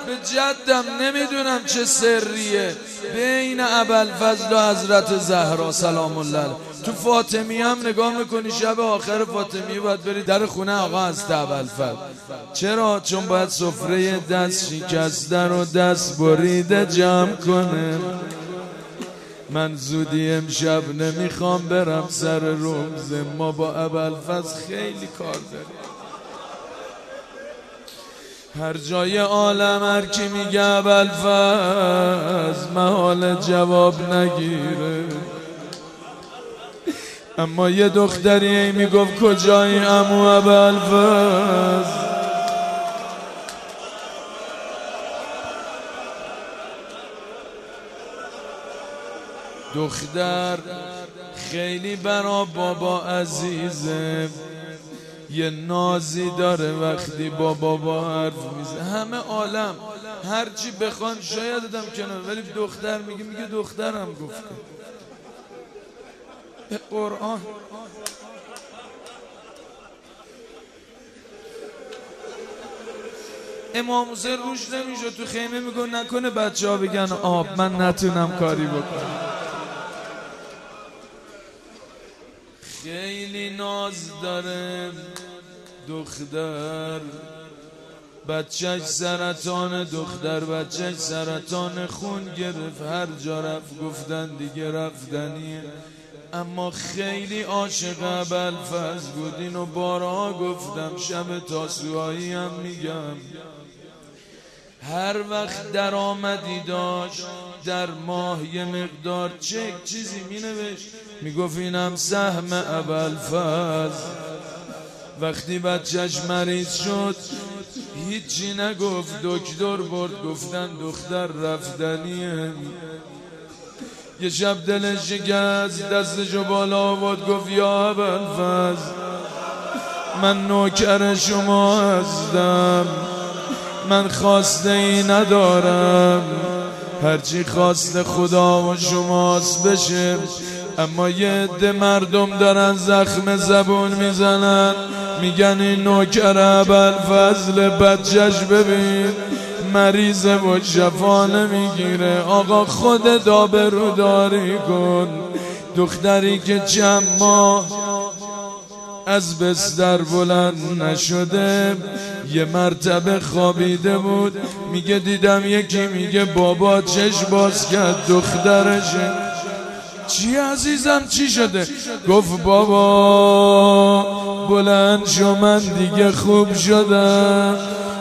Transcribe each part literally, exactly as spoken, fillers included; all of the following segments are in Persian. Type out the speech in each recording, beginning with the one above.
به جدم نمیدونم چه سریه بین ابوالفضل و حضرت زهرا سلام الله علیها. تو فاطمی هم نگاه میکنی شب آخر فاطمی باید بری در خونه آقا هست ابوالفضل. چرا؟ چون باید سفره دست شکسته رو دست بریده جمع کنه. من زودی امشب نمیخوام برم سر روز، ما با ابوالفضل خیلی کار داریم. هر جای عالم هر کی میگه ابوالفضل محال جواب نگیره، اما یه دختری میگفت کجایی عمو ابوالفضل؟ دختر خیلی برا بابا عزیزه، یه نازی داره وقتی با بابا حرف میزه. همه عالم هرچی بخوان شاید دادم کنار، ولی دختر میگه میگه دخترم گفته به قرآن. امام حسین روش نمیشه تو خیمه میگه نکنه بچه ها بگن آب من نتونم کاری بکنم. خیلی ناز داره دختر، بچهش سرطان، دختر بچهش سرطان خون گرفت، هر جا رفت گفتن دیگه رفتنیه. اما خیلی عاشق ابوالفضل بود، اینو بارها گفتم، شب تاسوعایی هم میگم. هر وقت درآمدی داشت در ماه یه مقدار چک چیزی مینوشت، میگفت اینم سهم ابوالفضل. وقتی بچهش مریض شد هیچی نگفت، دکتر برد گفتن دختر رفتنیه. یه شب دلش شکست، دستشو بالا آورد گفت یا ابوالفضل من نوکر شما هستم، من خواسته ای ندارم، هرچی خواست خدا و شماست بشه. اما یه عده مردم دارن زخم زبون میزنن، میگن این نوکر ابوالفضل بچهش ببین مریضه و شفا نمیگیره. آقا خودت آبروداری کن. دختری که چند ماه از بستر بلند نشده، یه مرتبه خوابیده بود، میگه دیدم یکی میگه بابا چشم باز کرد دخترشه. چی عزیزم چی شده؟ گفت بابا بلند شو من دیگه خوب شدم،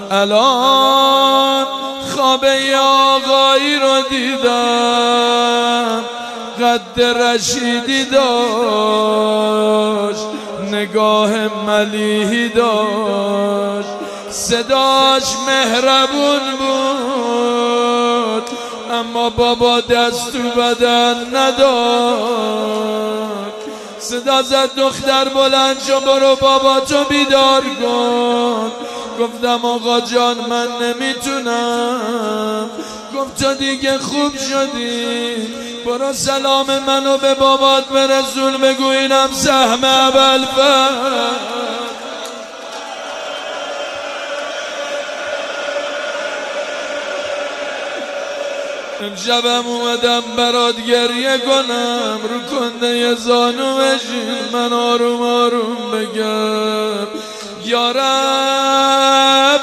الان خواب یه آقایی رو دیدم، قد رشیدی داشت، نگاه ملیحی داشت، صداش مهربون بود، اما بابا دست تو بدن نداشت. صدا زد دختر بلند شو برو بابا تو بیدار کن. گفتم آقا جان من نمیتونم. گفت تو دیگه خوب شدی، برو سلام منو به بابات برسون، بگو اینم سهم ابوالفضل. امشبم اومدم برات گریه کنم، رو کنده زانو بشین من آروم آروم بگم یا رب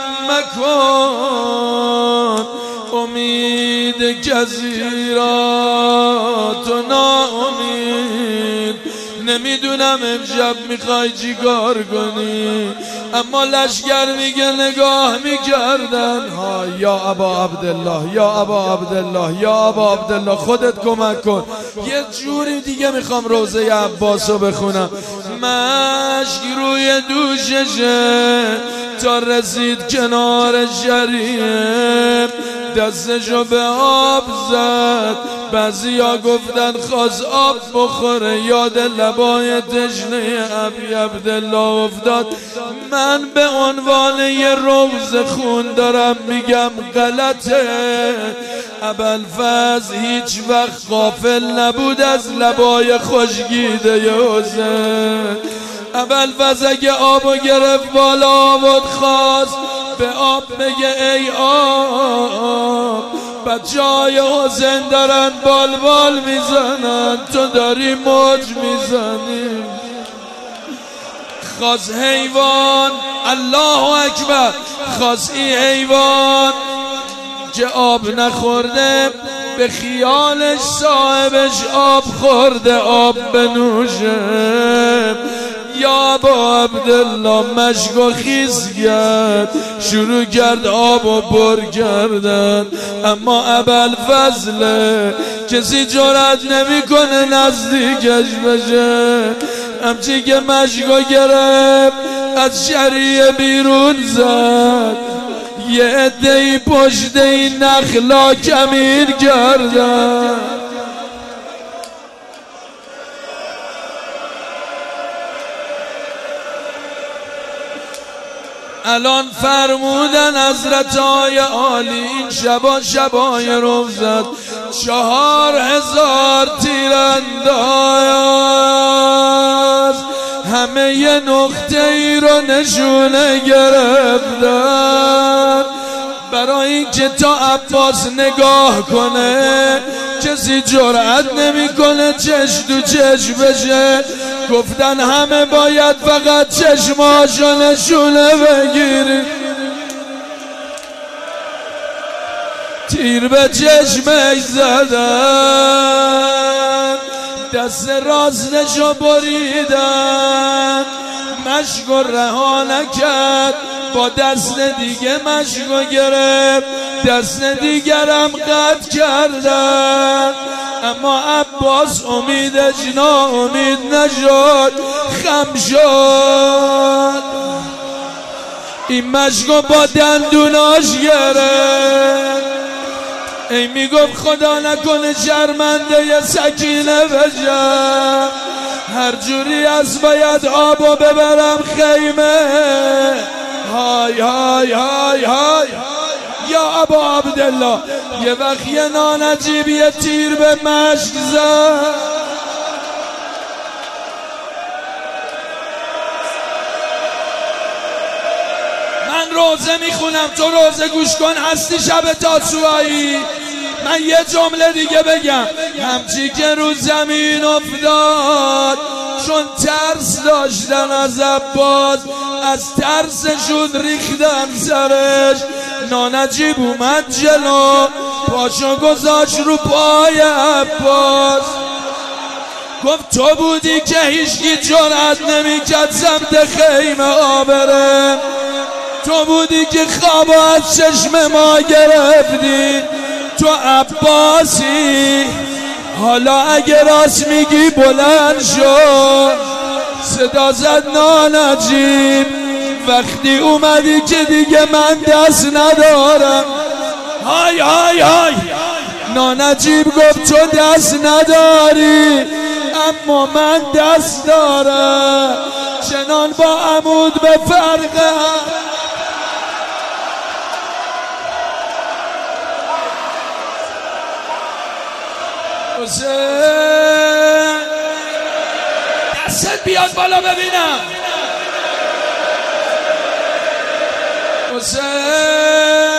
مکن امید کسی را تو ناامید. نمیدونم امشب میخوای چی کار کنی، اما لشگر میگه نگاه میکردن ها یا ابا عبدالله یا ابا عبدالله یا ابا عبدالله خودت کمک کن. یه جوری دیگه میخوام روزه عباسو بخونم. مشک روی دوششه تا رسید کنار شریف، دستشو به آب زد، بعضیا گفتن خواست آب بخوره، یاد لبای تشنه ابی عبدالله افتاد. من به عنوان یه روز خون دارم میگم غلطه. ابوالفضل هیچ وقت غافل نبود از لبای خوشگیده حسین. ابوالفضل اگه آبو گرفت بالا آورد خواست، به آب بگه ای آب، بچه‌های حسین دارن بال بال میزنن، تو داری موج میزنی. خواست حیوان، الله اکبر، خواست این حیوان که آب نخورده به خیالش صاحبش آب خورده آب بنوشه. یا ابا عبدالله مشک و خیز کرد، شروع کرد آب و پر کردن. اما ابوالفضل کسی جرأت نمیکنه نزدیکش بشه. همچی که مشک و گرفت از شریعه بیرون زد، یه عده‌ای پشت این نخلا کمین کردن. الان فرمودن حضرت های عالی این شبا شبای روزت چهار هزار تیرانداز همه یه نقطه ای رو نشونه گرفتن، برای اینکه تا عباس نگاه کنه کسی جرأت نمیکنه چش تو چش بشه. گفتن همه باید فقط چشماشو نشونه بگیری. تیر به چشمش زدن، دست راستشو بریدن، مشکو رها نکرد، با دست دیگه مشکو گرفت، دست دیگرم قطع کردن. اما عباس امیدش ناامید نشد، خم شد، این مشکو با دندوناش گرفت. ای میگفت خدا نکنه شرمنده ی سکینه بشم، هر جوری از باید آبو ببرم خیمه. های های های های یا ابا عبدالله، یه وقت یه نانجیب یه تیر به مشک زد. من روزه میخونم تو روزه گوش کن، هستی شب تاسوعایی. من یه جمله دیگه بگم، همچی که رو زمین افتاد چون ترس داشتن از عباس، از ترسشون ریختن سرش. نانجیب اومد جلو، پاشو گذاشت رو پای عباس، گفت تو بودی که هیچکی جرأت نمیکرد سمت خیمه آبره، تو بودی که خواب از چشم ما گرفتی، تو عباسی. حالا اگه راست میگی بلند شو. صدا زد نانجیب، وقتی اومدی که دیگه من دست ندارم. های های های نانجیب گفت تو دست نداری اما من دست دارم، چنان با عمود به فرقه. حسین دستت بیاد بالا ببینم. حسین